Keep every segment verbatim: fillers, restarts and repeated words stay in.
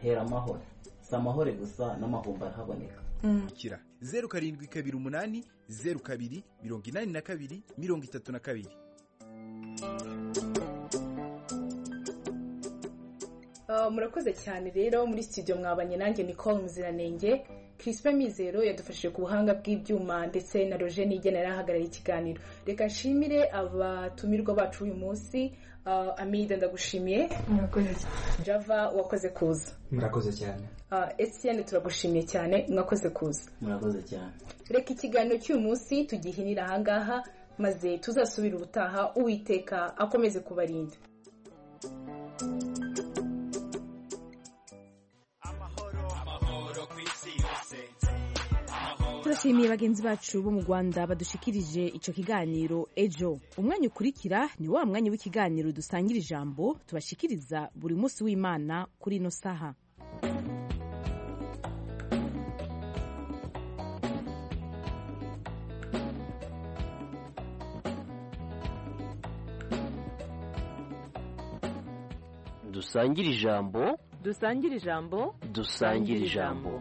hera amahoro. Si amahoro gusa n'amahumba arahaboneka. kira zeru karindwi kabiri umunani zeru kabiri mirongo inani na kabiri mirongo itatu na kabiri. Uh, murakoze cyane rero muri studio mwabanye nanjye Nicole Muziranenge, Crispin Mizero yadufashije ku buhanga bw'ibyuma ndetse na Roger Nigena yarahagarariye ikiganiro. Reka nshimire abatumirwa bacu uyu munsi. uh, Amida ndagushimiye. Murakoze. Java wakoze kuza. Murakoze cyane. Uh, Etienne turagushimiye cyane mwakoze kuza. Murakoze cyane. Reka ikiganiro cy'uyu munsi tugihinira ahangaha maze tuzasubira ubutaha. Uwiteka akomeze kubarinda. Turashimiye bagenzi bacu bo mu Rwanda badushikirije ico kiganiro ejo. Umwanya ukurikira ni wa mwanya w'ikiganiro dusangira ijambo tubashikiriza buri munsi w'Imana kuri ino saha. Dusangira ijambo, dusangira ijambo, dusangira ijambo.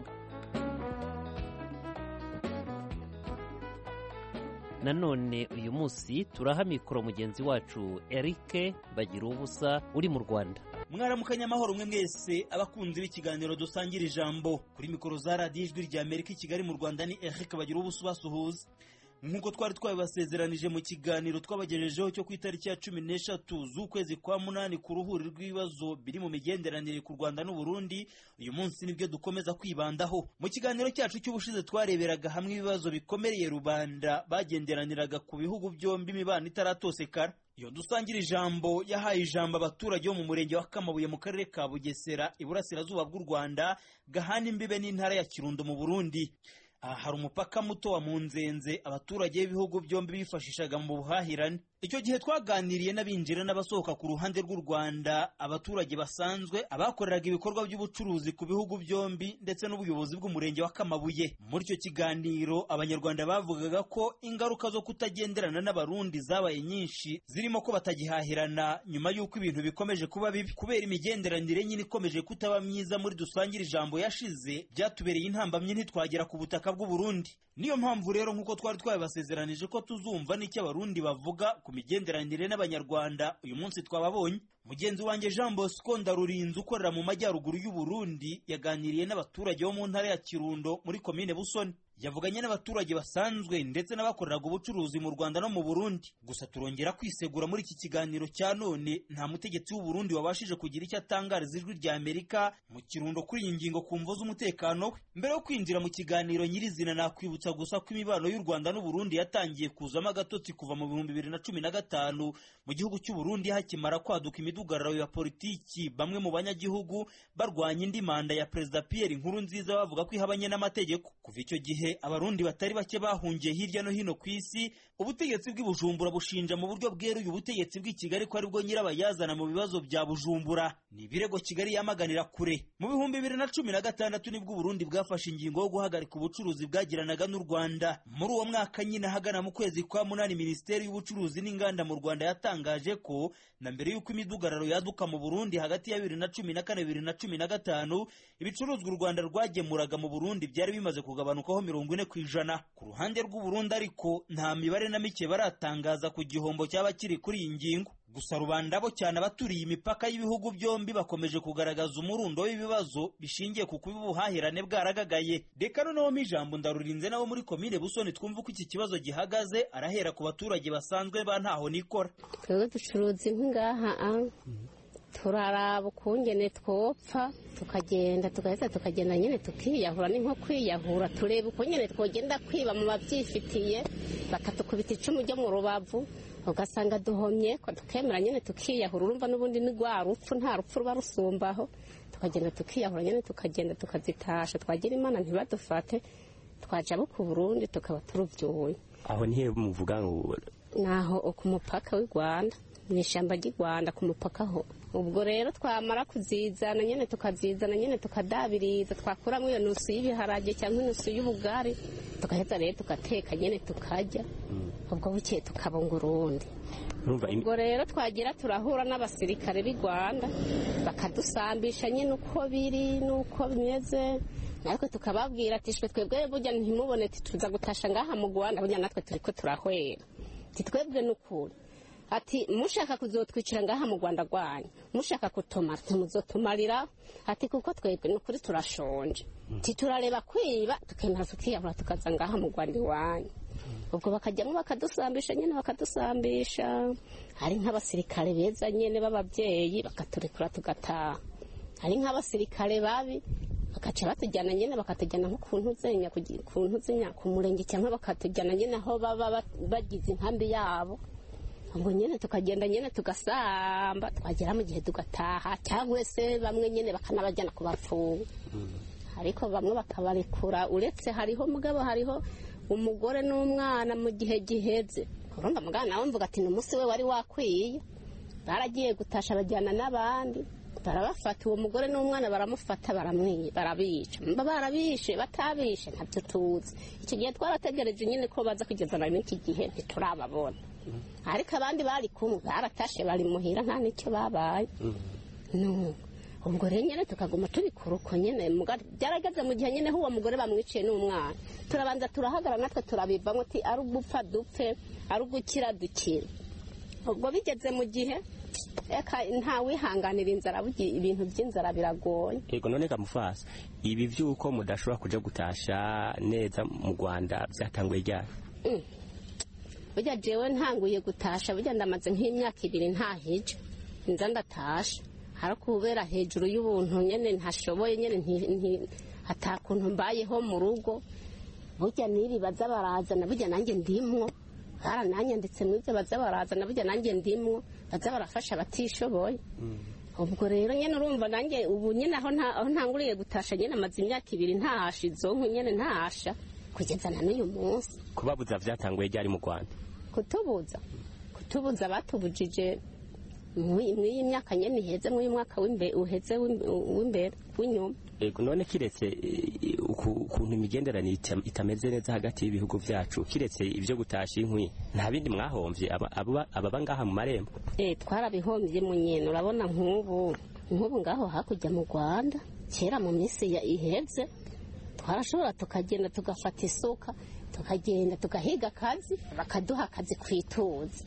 Nanone uyu munsi turaha mikoro mugenzi wacu Eric bagira ubusa uri mu Rwanda. Mwaramukanya amahoro mwe mwese abakunzi b'ikiganiro dusangira ijambo. Kuri mikoro za Radio Ijwi rya Amerika i Kigali mu Rwanda ni Eric bagira ubusa basuhuza. Nkuko twari twabibasezeranije mu kiganiro twabagejejeho cyo ku itariki ya cumi n'eshatu z'ukwezi kwa munani ku ruhuri rw'ibibazo biri mu migenderanire ku Rwanda n'u Burundi, uyu munsi nibyo dukomeza kwibandaho. Mu kiganiro cyacu cy'ubushize twareberaga hamwe ibibazo bikomereye rubanda bagenderaniraga ku bihugu byombi imibano itaratosekara. Iyo dusangira ijambo yahaye ijambo abaturage bo mu murenge wa Kamabuye mu karere ka Bugesera iburasirazuba bw'u Rwanda gahana imbibe n'intara ya Kirundo mu Burundi. Aha hari umupaka muto wa Munzenze abaturage b'ibihugu byombi bifashishaga mu buhahirane. Icyo gihe twaganiriye n'abinjira n'abasohoka ku ruhande rw'u Rwanda, abaturage basanzwe, abakoreraga ibikorwa by'ubucuruzi ku bihugu byombi ndetse n'ubuyobozi bw'umurenge wa Kamabuye. Muri icyo kiganiro abanyarwanda bavugaga ko ingaruka zo kutagenderana n'abarundi zabaye nyinshi, zirimo ko batagihahirana nyuma y'uko ibintu bikomeje kuba bibi kubera imigenderanire nyine ikomeje kutaba myiza. Muri dusangira ijambo yashize byatubereye intambamye ntitwagera ku butaka bw'u Burundi. Niyo mpamvu rero nkuko twari twabasezeranije ko tuzumva n'icyo abarundi bavuga ku migenderanire n'abanyarwanda, uyu munsi twababonye. Mugenzi wanjye Jean Bosco Ndarurinze ukorera mu majyaruguru y'u Burundi yaganiriye n'abaturage bo mu ntara ya Kirundo muri komine Busoni. Yavuganye n'abaturage basanzwe ndetse n'abakoreraga ubucuruzi mu Rwanda no mu Burundi. Gusa turongera kwisegura muri iki kiganiro cya none, nta mutegetsi w'u Burundi wabashije kugira icyo atangariza Ijwi rya Amerika mu Kirundo kuri iyi ngingo ku mvo z'umutekano we. Mbere yo kwinjira mu kiganiro nyirizina, nakwibutsa gusa ko imibano y'u Rwanda n'u Burundi yatangiye kuzamo agatotsi kuva mu bihumbi bibiri na cumi na gatanu mu gihugu cy'u Burundi hakimara kwaduka imidugararo ya politiki, bamwe mu banyagihugu barwanya indi manda ya Perezida Pierre Nkurunziza bavuga ko ihabanye n'amategeko. Kuva icyo gihe abarundi batari bake bahungiye hirya no hino ku isi. Ubutegetsi bw'i Bujumbura bushinja mu buryo bweruye ubutegetsi bw'i Kigali ko aribwo nyirabayazana mu bibazo bya Bujumbura. Ni ibirego Kigali yamaganira kure. Mu bihumbi bibiri na cumi na gatandatu nibwo Burundi bwafashe ingingo yo guhagarika ubucuruzi bwagiranaga n'u Rwanda. Muri uwo mwaka nyine hagana mu kwezi kwa munani, Minisiteri y'Ubucuruzi n'Inganda mu Rwanda yatangaje ko na mbere y'uko imidugararo yaduka mu Burundi hagati ya bibiri na cumi na kane bibiri na cumi na gatanu, ibicuruzwa u Rwanda rwagemuraga mu Burundi byari bimaze kugabanukaho mirongo ine ku ijana. Ku ruhande rw'u Burundi ariko nta mibare na mike baratangaza ku gihombo cyaba kiri kuri iyi ngingo. Gusa rubanda bo cyane abaturiye imipaka y'ibihugu byombi bakomeje kugaragaza umurundo w'ibibazo bishingiye ku kuba ubuhahirane bwaragagaye. Reka noneho mu ijambo Ndarurinze nabo muri komine Busoni twumva uko iki kibazo gihagaze, arahera ku baturage basanzwe ba ntaho nikora. Twebwe ducuruza ngaha turaraba ukungene twopfa tukagenda tugahita tukagenda nyine tukiyahura, ni nko kwiyahura. Tureba ukungene twogenda kwiba mu babyifitiye bakatukubita icumu ryo mu rubavu ugasanga duhomye ko tukemera nyine tukiyahura. Urumva n'ubundi ni rwa rupfu, nta rupfu ruba rusumbaho. Tukagenda tukiyahura nyine tukagenda tukazitasha, twagira Imana ntibadufate, twaja bo ku Burundi tukaba turuvyuye. Aho nihe muvuga ngo naho ku mupaka w'u Rwanda, ni ishyamba ry'u Rwanda ku mupaka ho. Ubwo rero twamara kuzizana nyine tukazizana nyine tukadabiriza, twakuramo iyo nusu y'ibiharage cyangwa inusu y'ubugari, tukaheza rero tugateka nyine tukarya. ubwo bukeye tukabunga urundi ubwo rero twagira turahura n'abasirikare b'i Rwanda bakadusambisha nyine uko biri n'uko bimeze natwe tukababwira ati shwe twebwe burya ntimubone tuza gutasha ngaha mu Rwanda burya natwe turiko turahwera ati twebwe n'ukuri ati mushaka kuzotwicira ngaha mu Rwanda rwanyu mushaka kutumara muzotumarira ati kuko twebwe n'ukuri turashonje ati turareba kwiba tukemera tukiyahura tukaza ngaha mu Rwanda iwanyu ubwo bakajyamo bakadusambisha nyine bakadusambisha hari nk'abasirikare beza nyine b'ababyeyi bakaturekura tugataha hari nk'abasirikare babi bakaca batujyana nyine bakatujyana nko ku ntuzenya ku ntuzenya ku murenge cyangwa bakatujyana nyine aho baba bagize inkambi yabo ubwo nyine tukagenda nyine tugasamba twagera mu gihe tugataha cyangwa se bamwe nyine bakanabajyana kubafunga ariko bamwe bakabarekura uretse hariho mugabo hariho umugore n'umwana mu gihe giheze urumva mugana nawe mvuga ati n'umunsi we wari wakwiye baragiye gutasha bajyana n'abandi barabafata uwo mugore n'umwana baramufata baramwiye barabica mba barabishe batabishe ntabyo tuzi iki gihe twarategereje nyine ko baza kugezana n'iki gihe ntiturababona ariko abandi bari kumwe baratashe bari muhira nta n'icyo babaye no ubwo rero nyine tukaguma tubikora uko nyine byarageze mu gihe nyine uwo mugore bamwiciye n'umwana turabanza turahagara natwe turabivamo ati ari ugupfa dupfe ari ugukira dukira ubwo bigeze mu gihe eka nta wihanganira inzara ibintu by'inzara biragoye yego none kamufasa ibi by'uko mudashobora kuja gutasha neza mu Rwanda byatanguye ryari burya jewe ntanguye gutasha burya ndamaze nk'imyaka ibiri ntahije nza ndatasha hari kubera hejuru y'ubuntu nyene ntashoboye nyene hatakuntu mbayeho mu rugo burya niri baza barazana burya nanjye ndimwo barananyanditse mw'ibyo baza barazana burya nanjye ndimwo baza barafasha batishoboye ubwo rero nyene urumva nanjye ubu nyene aho ntanguriye gutasha nyene amaze imyaka ibiri ntahasha izonku nyene ntahasha kugeza na n'uyu munsi kubabuza vyatanguye ryari mu Rwanda kutubuza kutubuza batubujije mw'iyi myaka nyene iheze mw'uyu mwaka uheze w'imbere w'inyuma ego none kiretse ukuntu imigenderanire itameze neza hagati y'ibihugu vyacu kiretse ivyo gutasha inkwi nta bindi mwahomvye ababa ngaha mu marembo eh twarabihombye mu nyene urabona nk'ubu nk'ubu ngaho hakurya mu Rwanda kera mu minsi ya iheze twarashobora tukagenda tugafata isuka tukagenda tugahiga akazi bakaduha akazi kwituza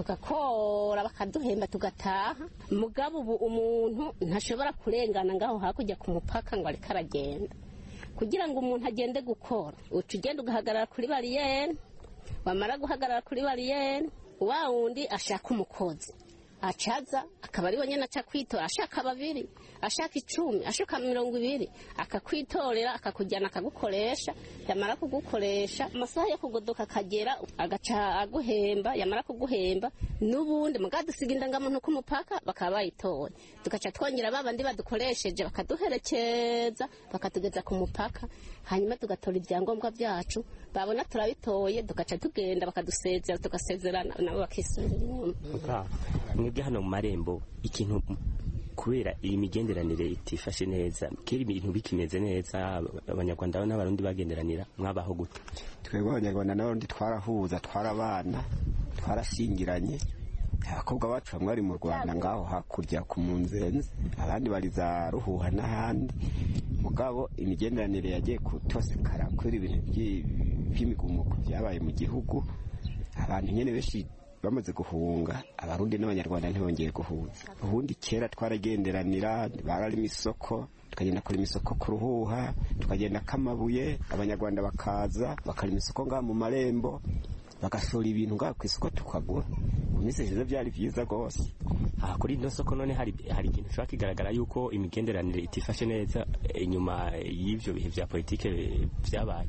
tugakora bakaduhemba tugataha mugabo ubu umuntu ntashobora kurengana ngaho hakurya ku mupaka ngo ariko aragenda kugira ngo umuntu agende gukora uca ugenda ugahagarara kuri bariyeri wamara guhagarara kuri bariyeri wa wundi ashaka umukozi acaza akaba ari nyine aca kwitora ashaka babiri ashaka icumi ashaka mirongo ibiri akakwitorera akakujyana akagukoresha yamara kugukoresha amasaha yo kugodoka akagera agaca aguhemba yamara kuguhemba n'ubundi mugadusiga indangamuntu ku mupaka bakaba bayitoye tugaca twongera babandi badukoresheje bakaduherekeza bakatugeza ku mupaka hanyuma tugatora ibyangombwa byacu babona turabitoye tugaca tugenda bakadusezera tugasezerana nabo bakisubira inyuma mwebwe hano mu marembo ikintu kubera iyi migenderanire itifashe neza kera ibintu bikimeze neza abanyarwanda n'abarundi bagenderanira mwabaho gute twebwe abanyarwanda n'abarundi twarahuza twarabana twarashingiranye abakobwa bacu bamwe bari mu Rwanda ngaho hakurya ku munzenze abandi bari za Ruhuha n'ahandi mugabo imigenderanire yagiye kutosekara kuri ibintu by'imigumuko byabaye mu gihugu abantu nyene beshi bamaze guhunga abarundi n'abanyarwanda ntibongeye guhuza ubundi kera twaragenderanira barari misoko tukagenda kuri misoko ku Ruhuha tukagenda kamabuye abanyarwanda bakaza bakari misoko ngaha mu marembo bagashora ibintu ngaha ku isoko tukagura mu minsi ishize byari byiza rwose aha kuri ino soko none hari hari ikintu ushobora kigaragara yuko imigenderanire itifashe neza inyuma y'ivyo bihe vya politike vyabaye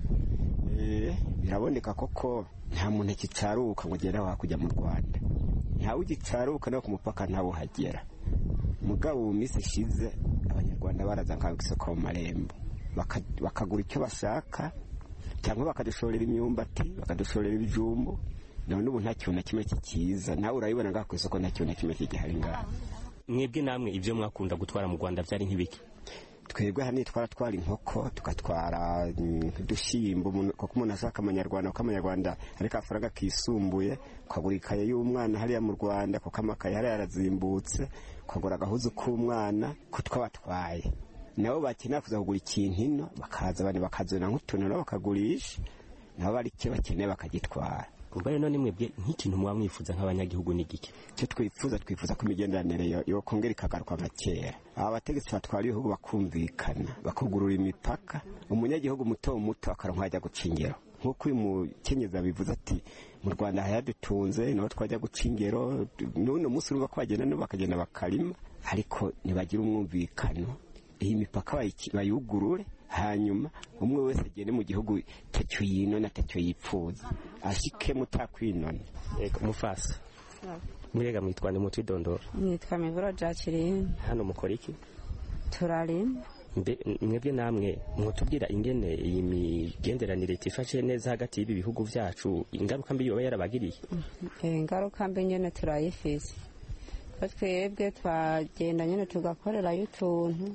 eh biraboneka koko nta muntu kicaruka ngo gera wakujya mu Rwanda nta ugicaruka no ku mupaka ntawo hagera mugabo mu minsi ishize abanyarwanda baraza ngaho isoko mu marembo bakagura icyo bashaka cyangwa bakadushorera imyumbati bakadushorera ibijumbo none ubu nta kintu na kimwe kikiza nawe urayibona ngaho ku isoko nta kintu na kimwe kigihari ngaho mwebwe namwe ivyo mwakunda gutwara mu Rwanda byari nk'ibiki twebwe hano twaratwara inkoko tugatwara udushyimbo kuko umuntu ashaka amanyarwanda kuko amanyarwanda ariko amafaranga kisumbuye ukagura ikaye y'umwana hariya mu Rwanda kuko amakaye hariya yarazimbutse ukagura agahuzu k'umwana ko twabatwaye nabo bakenera kuza kugura ikintu ino bakaza bane bakazana nk'utuntu nabo bakagurisha nabo bari cyo bakeneye bakagitwara ubwo rero nimwebwe nk'ikintu muba mwifuza nk'abanyagihugu ni gike cyo twifuza twifuza ko imigenderanire yo kongera ikagaruka nka kera aba bategetsi batwara ibihugu bakumvikana bakugurura imipaka umunyagihugu muto muto akaronka ajya gucingero nk'uko uyu mukenyeza bivuze ati mu Rwanda hayadutunze nabo twajya gucingero none umunsi urumva ko bagenda no bakagenda bakarima ariko nibagira umwumvikano iyi mipaka bayugurure hanyuma umwe wese agende mu gihugu tacyo yinona tacyo yipfuza ashike mutakwinona yego mufasa mwega mwitwa ni mutwidondora nitwa Mivuro Jacqueline hano mukora iki turarima mwebwe namwe mwotubwira ingene iyi migenderanire tifashe neza hagati y'ibi bihugu vyacu ingaruka mbi yoba yarabagiriye ingaruka mbi nyene turayifise ko twebwe twagenda nyene tugakorerayo utuntu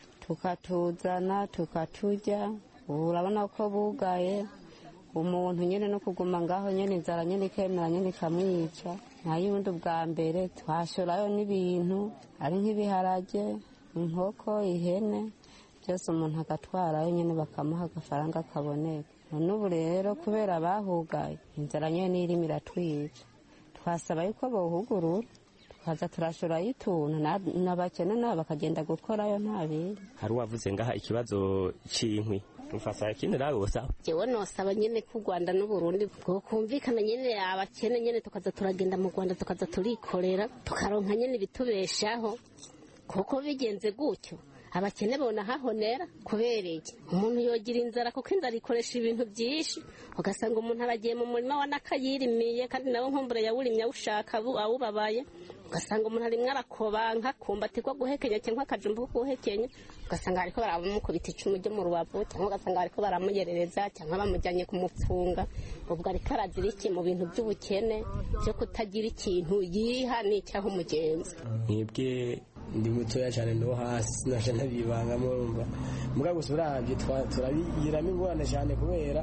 tukatuzana tukaturya urabona ko bugaye umuntu nyene no kuguma ngaho nyene inzara nyene ikemera nyene ikamwica nta yundi bwa mbere twashorayo n'ibintu ari nk'ibiharage inkoko ihene byose umuntu agatwarayo nyene bakamuha agafaranga kaboneka none ubu rero kubera bahugaye inzara nyene irimo iratwica twasaba yuko bohugurura tukaza turashorayo utuntu n'abakene nabo bakagenda gukorayo nta bindi hari uwavuze ngaha ikibazo c'inkwi mufasa ikindi nawe usaba jewe nosaba nyene ku Rwanda n'u Burundi bwo kumvikana nyene abakene nyene tukaza turagenda mu Rwanda tukaza turikorera tukaronka nyene bitubeshaho kuko bigenze gutyo abakene bona hahonera kubereye umuntu yogira inzara kuko inzara ikoresha ibintu byinshi ugasanga umuntu aragiye mu murima wa nakayirimiye kandi nawe nkumbure yawurimye awushaka awubabaye ugasanga umuntu arimwe arakobanka kumbatirwa guhekenya cyangwa akajumba guhekenya ugasanga ariko baramukubita icumu ryo mu rubavu cyangwa ugasanga ariko baramuyerereza cyangwa bamujyanye kumupfunga ubwo ariko arazira iki mu bintu by'ubukene byo kutagira ikintu yiha n'icyaho umugenzi mwebwe ndi mutoya cyane no hasi naje ntabibangamo urumva muga gusa uravye turabiyiramo ingorane cyane kubera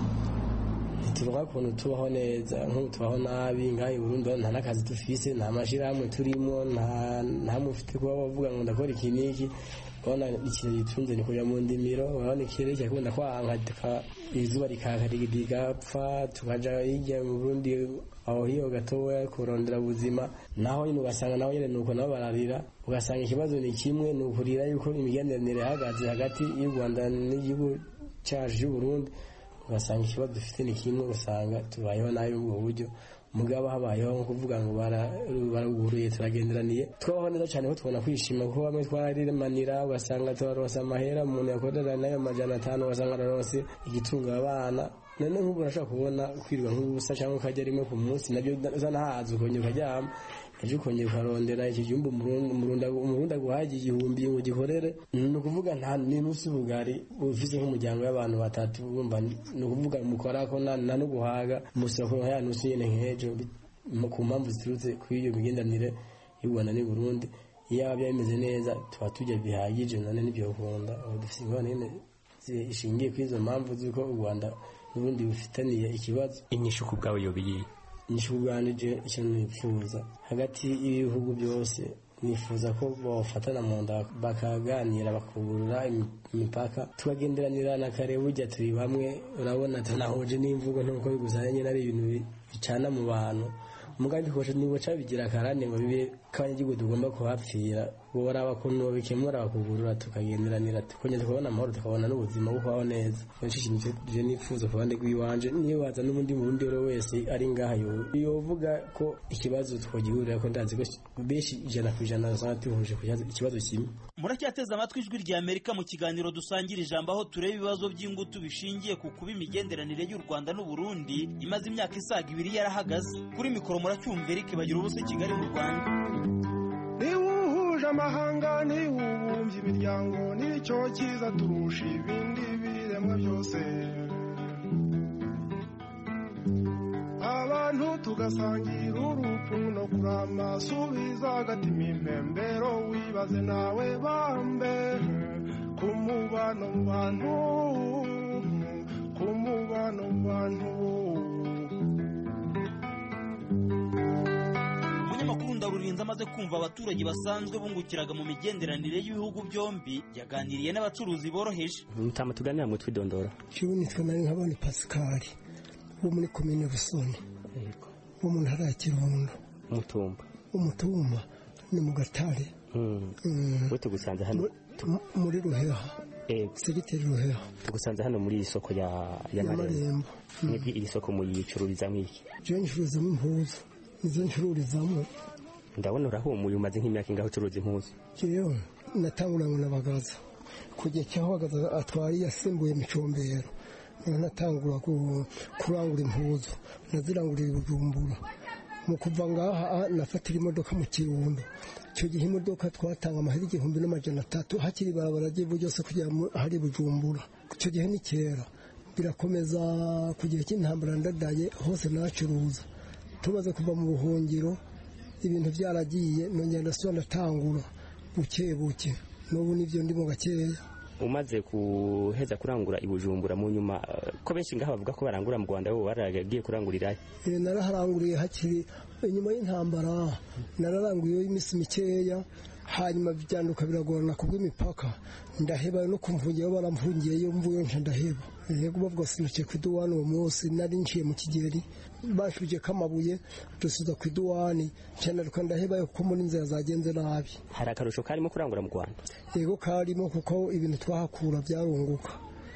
tuvuga ko tubaho neza nk'ubu tubaho nabi ngaho i Burundi nta n'akazi dufise nta mashirahamwe turimo nta nta mufite kuba bavuga ngo ndakora iki n'iki urabona ikintu gitunze ni kuja mu ndimiro urabona ikirere cyakunda kwanka izuba rikakaridigapfa tukaja hirya mu Burundi aho hiyo gatoya kurondera ubuzima naho nyine ugasanga naho nyine nuko nabo bararira ugasanga ikibazo ni kimwe ni ukurira yuko imigenderanire ihagaze hagati y'u Rwanda n'igihugu cyacu cy'u Burundi ugasanga ikibazo dufite ni kimwe usanga tubayeho nabi mu buryo mugabo habayeho nko kuvuga ngo baraguruye turagenderaniye twabaho neza cyane ko tubona kwishima kuko bamwe twarimanira ugasanga turaronsa amahera umuntu yakorera nayo amajana atanu ugasanga araronse igitunga abana none nk'ubu urashobora kubona kwirwa nk'ubusa cyangwa ukajya rimwe ku munsi nabyo uzanahaza ukongera ukaryama ejo ukongera ukarondera iki gihumbi umurundi aguhaye igihumbi ngo gikorere ni ukuvuga nta n'inusi ubugari ufise nk'umuryango y'abantu batatu wumva ni ukuvuga mukora ko nta no guhaga musira ko ya nusi nyene nk'ejo ku mpamvu ziturutse kuri iyo migendanire y'u Rwanda n'u Burundi iyo byaba bimeze neza tuba tujya bihagije none n'ibyo ukunda ubu dufise ingorane nyene ishingiye kuri izo mpamvu z'uko u Rwanda n'ubundi bufitaniye ikibazo inyishu ku bwawe yobiye inyishu bwanije ikintu nifuza hagati y'ibihugu byose nifuza ko bafatana mu nda bakaganira bakugurura imipaka tukagenderanira na kare burya turi bamwe urabona tunahuje n'imvugo nkuko bigusanye ari ibintu bicana mu bantu umugambi kosha nibo cabigira karane ngo bibe kanyagigo tugomba kuhapfira boraba ko no bikemura bakugurura tukagenderanira tukonye tukabona amahoro tukabona n'ubuzima bukaho neza nshishimye je nifuza kubande gwiwanje niyo baza n'ubundi mu rundi wese ari ngaha yo yovuga ko ikibazo twogihurira ko ndazi ko beshi ijana ku ijana zatihuje kuyaza ikibazo kimwe muracyateza amatwi ijwi rya Amerika mu kiganiro dusangira ijambo aho tureba ibibazo by'ingutu bishingiye ku kuba imigenderanire y'u Rwanda n'u Burundi imaze imyaka isaga ibiri yarahagaze kuri mikoro muracyumva Eric bagira ubusa Kigali mu Rwanda niwuhuje amahanga niwubumbye imiryango nicyo cyiza turusha ibindi biremwa byose abantu tugasangira urupfu no kurama subiza agatima impembero wibaze nawe bambe mubano mu bantu ku mubano mu bantu. Umunyamakuru Ndarurinze amaze kumva abaturage basanzwe bungukiraga mu migenderanire y'ibihugu byombi yaganiriye n'abacuruzi boroheje. Mutama tuganira mu twidondora. Jewe nitwa nari nkabona Pascal wo muri komine Busoni. Yego. Wo mu ntara ya Kirundo. Mutumba. Umutumba ni mu Gatare. Mm. Mm. Wote gusanze hano muri Ruheha. Eh, segiteri Ruheha. Tugusanze hano muri isoko ya ya Marembo. Mwebwe iri soko muyicururiza mwiki? Je ncuruza impuzu. Nizo ncururizamo. Ndabona urahumuye umaze nk'imyaka ingaho ucuruza impuzu. Jewe natanguranye n'abagaza. Kujya cyaho bagaza atwari yasimbuye Micombero. Natangura kurangura impuzu. Nazirangurira Bujumbura. Mu kuva ngaha nafatira imodoka mu Kirundo. Cyo gihe imodoka twatanga amahera igihumbi n'amajana atatu hakiri barabara ry'iburyo se kujya hari Bujumbura. Cyo gihe ni kera. Birakomeza kugira cy'intambara ndadaye hose nacuruza. Tumaze kuva mu buhungiro ibintu byaragiye nongera ndasubira ndatangura buke buke n'ubu nivyo ndi mu gakeya. Umaze kuheza kurangura ibujumbura mu nyuma ko benshi ngaha bavuga ko barangura mu Rwanda bo baragiye kurangurira. Eh naraharanguriye hakiri inyuma y'intambara nararanguye imisi mikeya hanyuma byanduka biragorana kubw'imipaka ndaheba no kumvungiye baramvungiye yo mvuye nca ndaheba. Yego bavuga sinike kwiduwani uwo munsi nari nciye mu Kigeri bashuje kamabuye dusuza kwiduwani cyane ruko ndaheba yo ko muri nzira zagenze nabi. Hari akarusho karimo kurangura mu Rwanda. Yego karimo kuko ibintu twahakura byarunguka.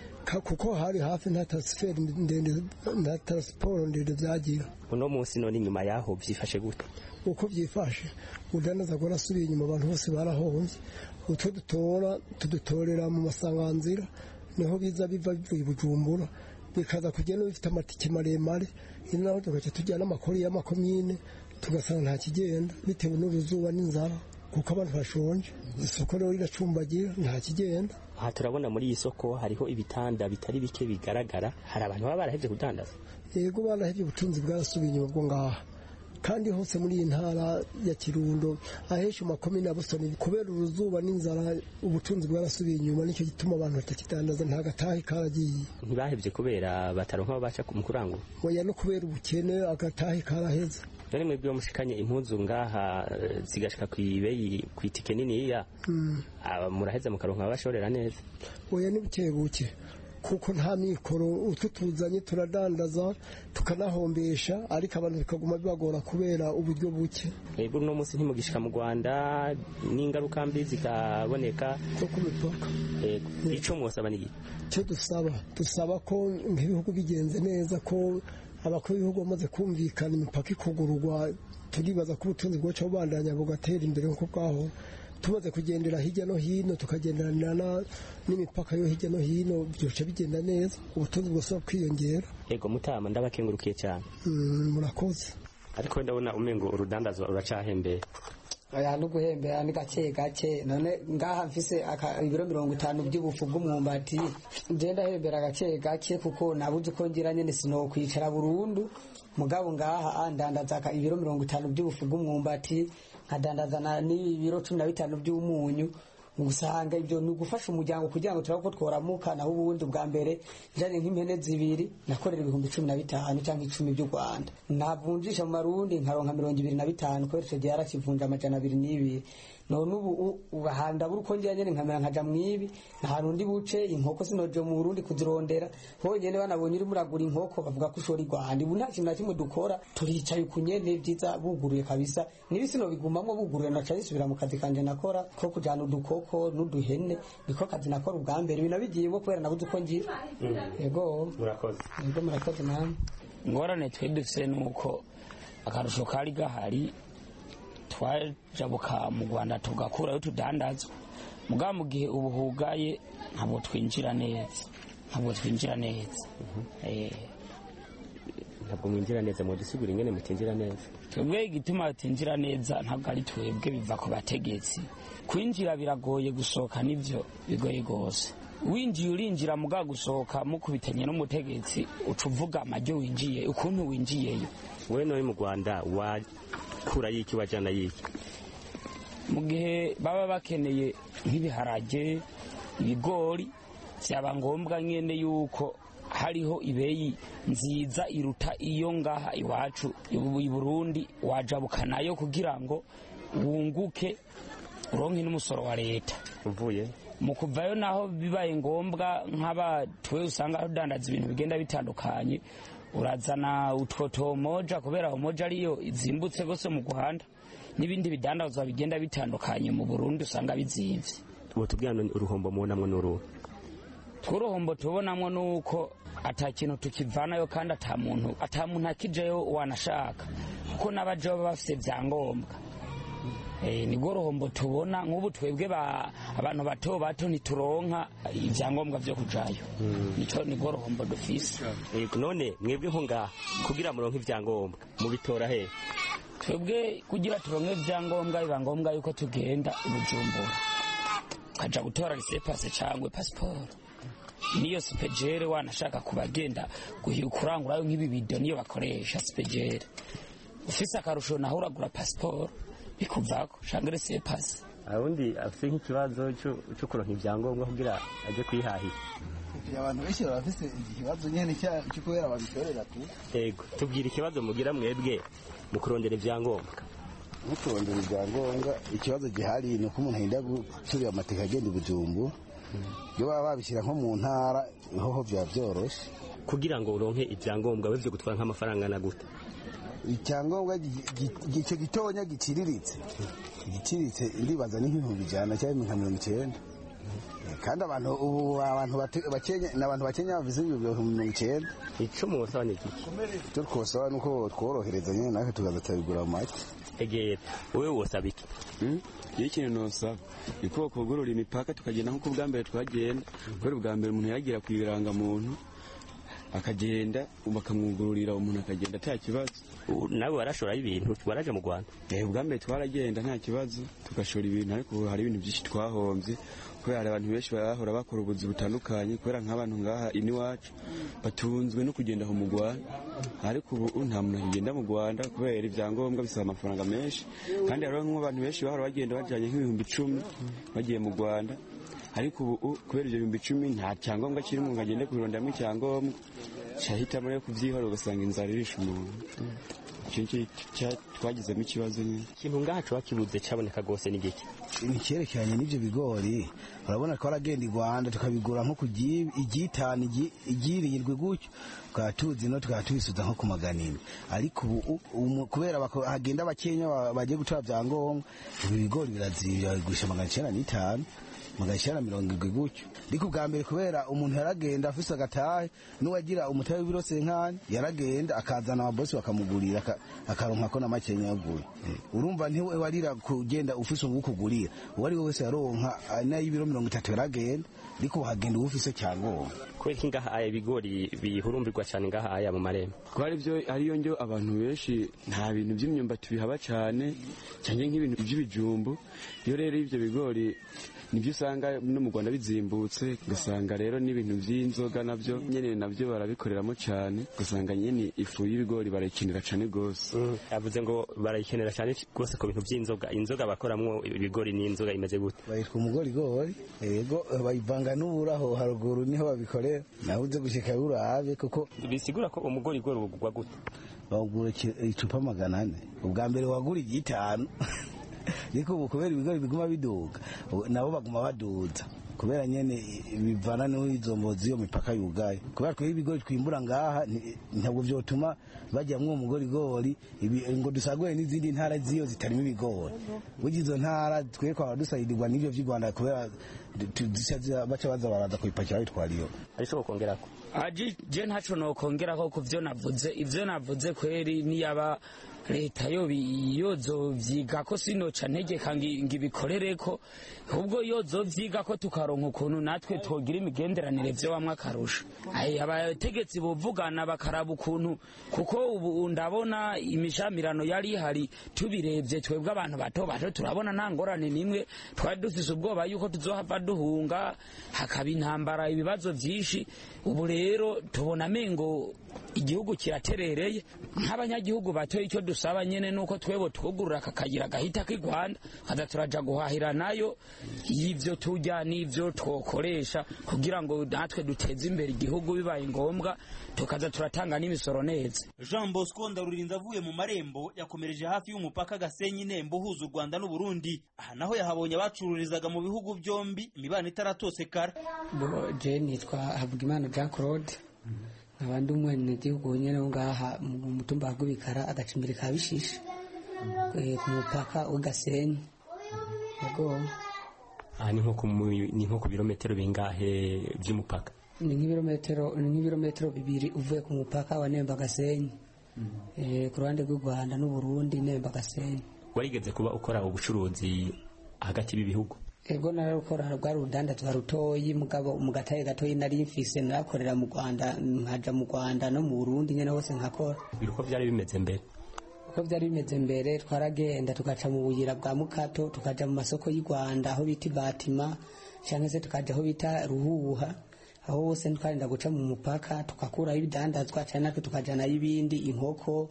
Kuko hari hafi nta transfer ndende nta transport ndende byagira. Uno munsi none nyuma yaho byifashe gute? Uko byifashe udanaza gora subiye inyuma abantu bose barahonze. Utwo dutora tudutorera mu masanganzira niho biza biva bivuye Bujumbura bikaza kugenda bifite amatike maremare inaho tugace tujyana amakori y'amakomine tugasanga nta kigenda bitewe n'uruzuba n'inzara kuko abantu bashonje. Isoko rero riracumbagira nta kigenda. Aha turabona muri iyi soko hariho ibitanda bitari bike bigaragara. Hari abantu baba barahevye kudandaza. Yego barahevye ubutunzi bwarasubiye inyuma bwo ngaha. Kandi hose muri iyi ntara ya Kirundo ahesha makomine abusoni kubera uruzuba n'inzara ubutunzi bwarasubiye inyuma nicyo gituma abantu batakidandaza nta gatahi karagiye. Ntibahevye kubera bataronka baca mu kurangura. Oya no kubera ubukene agatahi karaheze. None mwebwe mushikanye impuzu ngaha zigashika kwibeyi kwitike nini ya. Mm. Muraheza mukaronka abashorera neza. Oya ni bukebuke. Kuko nta mikoro utwo tuzanye turadandaza tukanahombesha ariko abantu bikaguma bibagora kubera uburyo buke. Ego no munsi ntimugishika mu Rwanda n'ingaruka mbi zikaboneka ko ku mipaka. Ego ico mwosaba ni cyo dusaba dusaba ko nk'ibihugu bigenze neza ko abakuru b'ibihugu bamaze kumvikana imipaka ikugururwa turibaza ko ubutunzi bwacu bubandanya bugatera imbere nkuko bwaho. Tumaze kugendera hirya no hino tukagenderana n'imipaka yo hirya no hino byoca bigenda neza ubutunzi bwose kwiyongera. Ego Mutama ndabakengurukiye cyane. Mm, murakoze. Ariko ndabona umengo urudandazo uracahembeye. Aya no guhembera ni gake gake none ngaha mfise ibiro mirongo itanu by'ubufu bw'umwumbati je ndahembera gake gake kuko nabuze ko ngira nyene sino kwicara burundu mugabo ngaha andandaza ibiro mirongo itanu by'ubufu bw'umwumbati nkadandazana n'ibiro cumi na bitanu by'umunyu usanga ibyo ni ugufasha umuryango kugira ngo turako tworamuka naho ubundi bwa mbere jane nk'impene zibiri nakorera ibihumbi cumi na bitanu cyangwa icumi by'u Rwanda navunjisha mu marundi nkaronka mirongo ibiri na bitanu kubera icyo gihe yarakivunja amajana abiri n'ibiri none ubu ubahanda buri uko ngira nyene nkamera nkaja mwibi ahantu ndi buce inkoko sinoje mu Burundi kuzirondera honyene banabonye uri muragura inkoko bavuga ko ushora Rwanda ubu nta kintu na kimwe dukora turicaye kunyene byiza buguruye kabisa nibisino bigumamwe buguruye na cyisubira mu kazi kanje nakora ko kujana udukoko n'uduhene niko kazi nakora ubwa mbere binabigiyemo kubera nabuze uko ngira yego murakoze yego murakoze namwe ngorane twe dufise nuko akarusho kari gahari twajabuka mu Rwanda tugakurayo tudandazwa muga mu gihe ubu hugaye ntabwo twinjira neza ntabwo twinjira neza eh ntabwo mwinjira neza mu dusigura ingene mutinjira neza twebwe igituma tinjira neza ntabwo ari twebwe biva ku bategetsi kwinjira biragoye gusohoka nivyo bigoye gose winjiye urinjira muga gusohoka mukubitanye n'umutegetsi ucuvuga amajyo winjiye ukuntu winjiyeyo we no mu Rwanda wa kura yiki wajana yiki mu gihe baba bakeneye nk'ibiharage ibigori byaba ngombwa nyene yuko hariho ibeyi nziza iruta iyo ngaha iwacu i Burundi wajabukanayo kugira ngo wunguke uronke n'umusoro wa leta uvuye mu kuvayo naho bibaye ngombwa nk'abatwe usanga rudandaza ibintu bigenda bitandukanye urazana utwo moja kubera moja ariyo izimbutse gose mu guhanda n'ibindi bidandazwa bigenda bitandukanye mu Burundi usanga bizimvye. Ubu tubwira uruhombo mubonamwo n'uruhu twuruhombo tubonamwo nuko ata kintu tukivanayo kandi ata muntu ata muntu akijeyo wanashaka kuko n'abajeho bafise vyangombwa. Eh ni gorohombo tubona nk'ubu twebwe ba abantu bato bato ntituronka ivyangombwa vyo kujayo. Nico ni gorohombo dufise. Eh none mwebwe nko ngaha kugira muronke ivyangombwa mubitora he? Twebwe kugira turonke ivyangombwa biba ngombwa yuko tugenda i Bujumbura kaja gutora lisepase cangwe passport. Niyo spejere wanashaka kubagenda kurangurayo nk'ibi bido niyo bakoresha spejere. Ufise akarusho naho uragura passport bikuvako shangere sepase. Abundi afise nk'ikibazo cyo kuronka ivyangombwa kugira aje kwihahira. Abantu benshi barafise ikibazo nyene cyo kubera babitorera tu. Yego tubwira ikibazo mugira mwebwe mu kurondera ivyangombwa. Mu kurondera ivyangombwa ikibazo gihari ni ko umuntu hinda gusubira amateka agenda Bujumbura. Yo baba babishira nko mu ntara hoho bya byoroshe kugira ngo uronke ivyangombwa wevye gutwara nk'amafaranga na gute. Icyangombwa gice gitonya giciriritse giciriritse ndibaza ni nk'ibihumbi ijana cyangwa nka mirongo icyenda kandi abantu ubu abantu bakenya n'abantu bakenya bavuze ibihumbi mirongo icyenda. Ico musaba ni iki? Turikosaba nuko tworohereza nyene naka tugaza tabigura make. Egera wewe wosaba iki? Hmm? Ikintu nosaba iko kugurura imipaka tukagenda nko kubwa mbere twagenda kubera ubwa mbere umuntu yagira kwiranga muntu akagenda bakamwugururira umuntu akagenda nta kibazo. Nawe warashora ibintu waraje mu Rwanda? Eh ubwa mbere twaragenda nta kibazo tugashora ibintu ariko hari ibintu byinshi twahomvye kubera abantu benshi barahora bakora ubuzi butandukanye kubera nk'abantu ngaha ini wacu batunzwe no kugenda ho mu Rwanda ariko ubu nta muntu agenda mu Rwanda kubera ivyangombwa bisaba amafaranga menshi kandi hariho nk'abantu benshi bahora bagenda bajanye nk'ibihumbi icumi bagiye mu Rwanda ariko ubu kubera ibyo bihumbi icumi nta cyangombwa kiri mu ngagende kurondamo icyangombwa cyahita muri kuvyihora ugasanga inzara irisha umuntu. Cinci twagizemo ikibazo nyine ikintu ngacu bakibuze cyaboneka gose ni giki ni cyerekanye n'ibyo bigori urabona ko aragenda i Rwanda tukabigura nko kugiye igitani igiriyirwe gutyo twatuzi no twatubisuza nko kumaganini ariko ubu kubera hagenda abakenya bagiye gutora byangombwa ibi bigori birazira bigurisha magana cyenda n'itanu magana mirongo irindwi gutyo ariko bwa mbere kubera umuntu yaragenda afise agatahe n'uwagira umutahe w'ibirose nkani yaragenda akazana ababosi bakamugurira akaronka ko na makenya yaguye. Urumva ntiwe warira kugenda ufise ubukugurira uwari wese yaronka n'ayibiro mirongo itatu yaragenda ariko hagenda ufise cyangombwa. Kubera kingaha aya bigori bihurumbirwa cyane ngaha aya mu marembo kwari byo ariyo njyo abantu benshi nta bintu by'imyumbati bihaba cyane cyane nk'ibintu by'ibijumbu iyo rero ivyo bigori nibyo usanga no mu Rwanda bizimbutse gasanga rero n'ibintu by'inzoga navyo nyene navyo barabikoreramo cyane gasanga nyene ifu y'ibigori barayikenera cyane gose. Yavuze ngo barayikenera cyane gose ko bintu by'inzoga inzoga bakoramwo ibigori n'inzoga imeze gute? Bayitwa umugori gori yego bayivanga n'uburaho haruguru niho babikorera nabuze gushika urabe kuko bisigura ko umugori gori ugugwa gute? Bagura icupa magana ane ubwa mbere wagura igitanu niko ubu kubera ibigori biguma biduga nabo baguma baduza kubera nyene bivana n'izo mbozi yo mipaka yugaye kubera ko ibigori twimbura ngaha ntabwo vyotuma bajya mwo umugori gori ngo dusagwe n'izindi ntara ziyo zitarimo ibigori bugize izo ntara twe kwa dusayidirwa n'ivyo vy'i Rwanda kubera baca baza baraza kwipakira bitwariyo ariko kongerako aji je ntaco no kongerako kuvyo navuze ivyo navuze kweri niyaba leta yo yozo vyiga ko sinoca ntegeka ngibikorereko ubwo yozo vyiga ko tukaronka ukuntu natwe twogira imigenderanire vyo bamwe akarusha ayi abategetsi bovugana bakaraba ukuntu kuko ubu ndabona imishamirano yari hari tubirebye twebwe abantu bato bato turabona nta ngorane nimwe twari dufise ubwoba yuko tuzohava duhunga hakaba intambara ibibazo vyinshi ubu rero tubona mengo igihugu kiraterereye nk'abanyagihugu batoye icyo dusaba nyene nuko twebo twugurura kakagira gahita k'i Rwanda kaza turaja guhahira nayo y'ivyo turya n'ivyo twokoresha kugira ngo natwe duteze imbere igihugu bibaye ngombwa tukaza turatanga n'imisoro neza. Jean Bosco Ndarurinda avuye mu Marembo yakomereje hafi y'umupaka Gasenyi Nembo uhuza u Rwanda n'u Burundi. Aha naho yahabonye abacururizaga mu bihugu byombi imibano itaratose-kara. Je nitwa Havugimana Jean Claude abandi umwene gihugu nyene ngaha mu mutumba w'Ibikara agacimbiri ka Bishishe ku mupaka wa Gasenyi. Yego aha ni nko ku ni nko ku birometero bingahe by'umupaka? Ni nk'ibirometero ni nk'ibirometero bibiri uvuye ku mupaka wa Nemba Gasenyi eh ku ruhande rw'u Rwanda n'u Burundi. Nemba Gasenyi warigeze kuba ukora ubucuruzi hagati y'ibihugu? Ego narukora rwari urudandazwa rutoyi mugabo umugataye gatoyi nari mfise narakorera mu Rwanda nkaja mu Rwanda no mu Burundi nyene hose nkakora. Biriko byari bimeze mbere? Uko byari bimeze mbere twaragenda tugaca mu buyira bwa Mukato tukaja mu masoko y'u Rwanda aho bita Batima cyangwa se tukaja aho bita Ruhuha aho hose twarinda guca mu mupaka tukakura ibidandazwa cyane natwe tukajana y'ibindi inkoko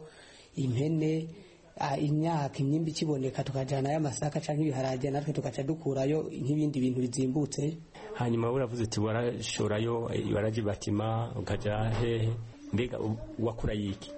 impene imyaka imyimbi kiboneka tukajana y'amasaka canke ibiharage natwe tugaca dukurayo nk'ibindi bintu bizimbutse. Hanyuma uravuze uti warashorayo waraje Batima ukaja hehe mbega wakura yiki?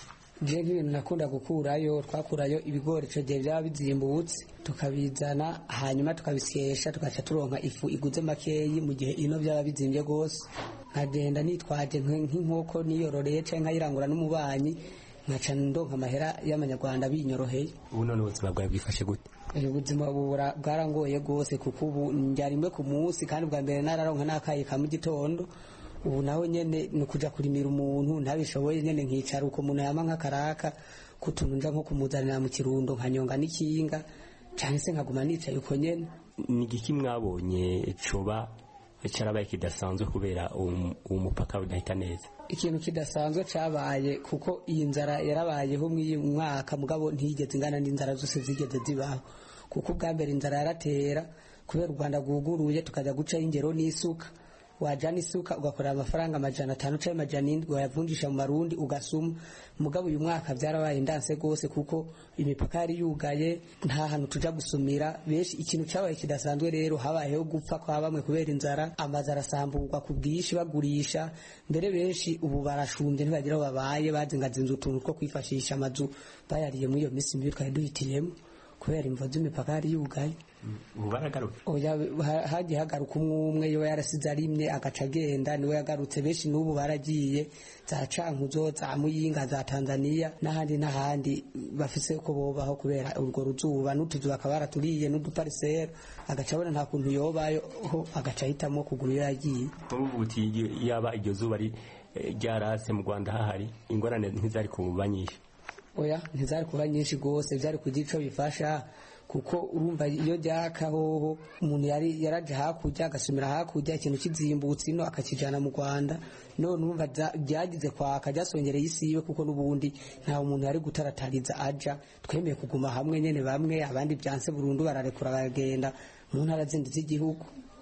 Je nk'ibintu nakunda gukurayo twakurayo ibigori cyo gihe byaba bizimbutse tukabizana hanyuma tukabisyesha tugaca turonka ifu iguze makeyi mu gihe ino byaba bizimbye gose nkagenda nitwaje nk'inkoko niyororeye canke nkayirangura n'umubanyi nkaca ndonka amahera y'amanyarwanda binyoroheye. Ubu none ubuzima bwawe bwifashe gute? Ubuzima bwarangoye gose kuko ubu njyarimwe ku munsi kandi bwa mbere nararonka nakaye ka mu gitondo ubu nawe nyene ni kuja kurimira umuntu ntabishoboye nyene nkicara uko umuntu yama nk'akaraka kutuntu nja nko kumuzanira mu kirundo nkanyonga n'ikinga canke se nkaguma nicaye uko nyene. Ni igiki mwabonye coba cyarabaye kidasanzwe kubera uwo mupaka udahita neza? Ikintu kidasanzwe cabaye kuko iyi nzara yarabayeho mw'iyi mwaka mugabo ntiyigeze ingana n'inzara zose zigeze zibaho kuko bwa mbere inzara yaratera kubera u Rwanda guguruye tukaja guca ingero n'isuka wajana isuka ugakorera amafaranga amajana atanu canke amajana indwi wayavunjisha mu marundi ugasuma mugabo uyu mwaka byarabaye ndanse gose kuko imipaka yari yugaye nta hantu tuja gusumira benshi. Ikintu cabaye kidasanzwe rero habayeho gupfa kwa bamwe kubera inzara amazi arasamburwa ku bwishi bagurisha mbere benshi ubu barashumbye ntibagira aho babaye bazingazinze utuntu two kwifashisha amazu bayariye muri iyo minsi mibi twari duhitiyemo kubera imvo z'imipaka yari yugaye. Ubu baragaruka? Oya hagiye hagaruka umwe yo yarasize arimye agaca agenda niwe yagarutse. Benshi n'ubu baragiye za Cankuzo za Muyinga za Tanzania n'ahandi n'ahandi bafise uko bobaho kubera urwo ruzuba n'utuzu bakaba baraturiye n'uduparisera agaca abona nta kuntu yobayo agaca ahitamo kugura iyo yagiye. Ubu uti yaba iryo zuba ari ryarase mu Rwanda hahari ingorane ntizari kubanyisha? Oya ntizari kuba nyinshi gose byari kugira ico bifasha kuko urumva iyo ryaka hoho umuntu yari yaraje hakurya agasumira hakurya ikintu kizimbutse ino akakijana mu Rwanda none urumva byagize kwaka ryasongereye isiwe kuko n'ubundi nta umuntu yari gutaratariza aja twemeye kuguma hamwe nyene bamwe abandi byanse burundu bararekura bagenda mu ntara zindi z'igihugu.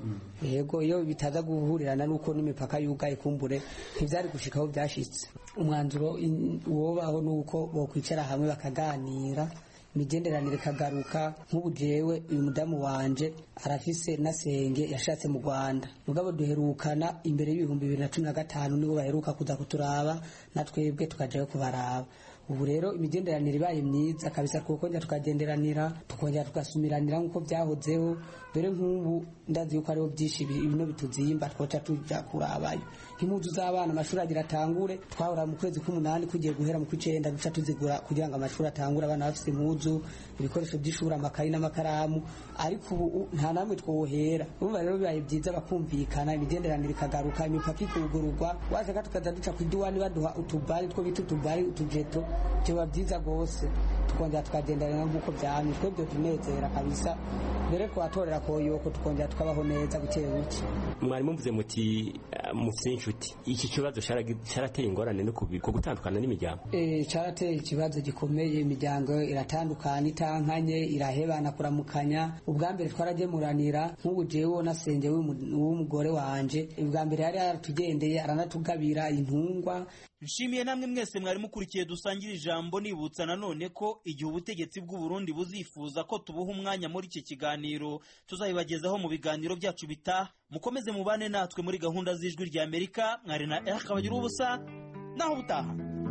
Yego iyo bitaza guhurirana nuko n'imipaka yugaye kumbure ntivyari gushikaho byashitse. Umwanzuro wobaho nuko bokwicara hamwe bakaganira imigenderanire kagaruka. Nk'ubu jewe uyu mudamu wanje arafise nasenge yashatse mu Rwanda mugabo duherukana imbere y'ibihumbi bibiri na cumi na gatanu nibo baheruka kuza kuturaba natwebwe tukajayo kubaraba. Ubu rero imigenderanire ibaye myiza kabisa kuko njya tukagenderanira tukongera tugasumiranira nk'uko byahozeho. Bere nk'ubu ndazi yuko ariho byinshi bino bituzimba twoca tuja kurabayo nk'impuzu z'abana amashuri agira atangure twahora mu kwezi k'umunani kugiye guhera mu kw'icenda duca tuzigura kugira ngo amashuri atangure abana bafise impuzu ibikoresho by'ishuri amakayi n'amakaramu ariko ubu nta namwe twohera. Urumva rero bibaye byiza bakumvikana imigenderanire ikagaruka imipaka ikugururwa washaka tukaza duca kw'iduwani baduha utubari two bita utubari utujeto byoba byiza gose tukongera tukagenderana nk'uko byamye twebwe tunezera kabisa mbere ko atorera koyoko tukongera tukabaho neza buke buke. Mwari mumvuze muti musi inshuti iki kibazo cyarateye ingorane no ku gutandukana n'imiryango eh cyarateye ikibazo gikomeye imiryango iratandukana itankanye irahebana kuramukanya ubwa mbere twaragemuranira nk'ubu jewe nasenge w'umugore wanje ubwa mbere yari yaratugendeye aranatugabira intungwa. Nshimiye namwe mwese mwari mukurikiye dusangira ijambo nibutsa nanone ko igihe ubutegetsi bw'u Burundi buzifuza ko tubuha umwanya muri iki kiganiro tuzabibagezaho mu biganiro byacu bitaha. Mukomeze mubane natwe muri gahunda z'ijwi rya Amerika. Mwari na Eric Bagira ubusa naho butaha.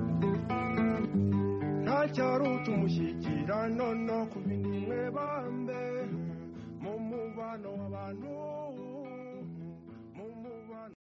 Ntacyari umushyikirano no kubindi mwe bambe mu mubano w'abantu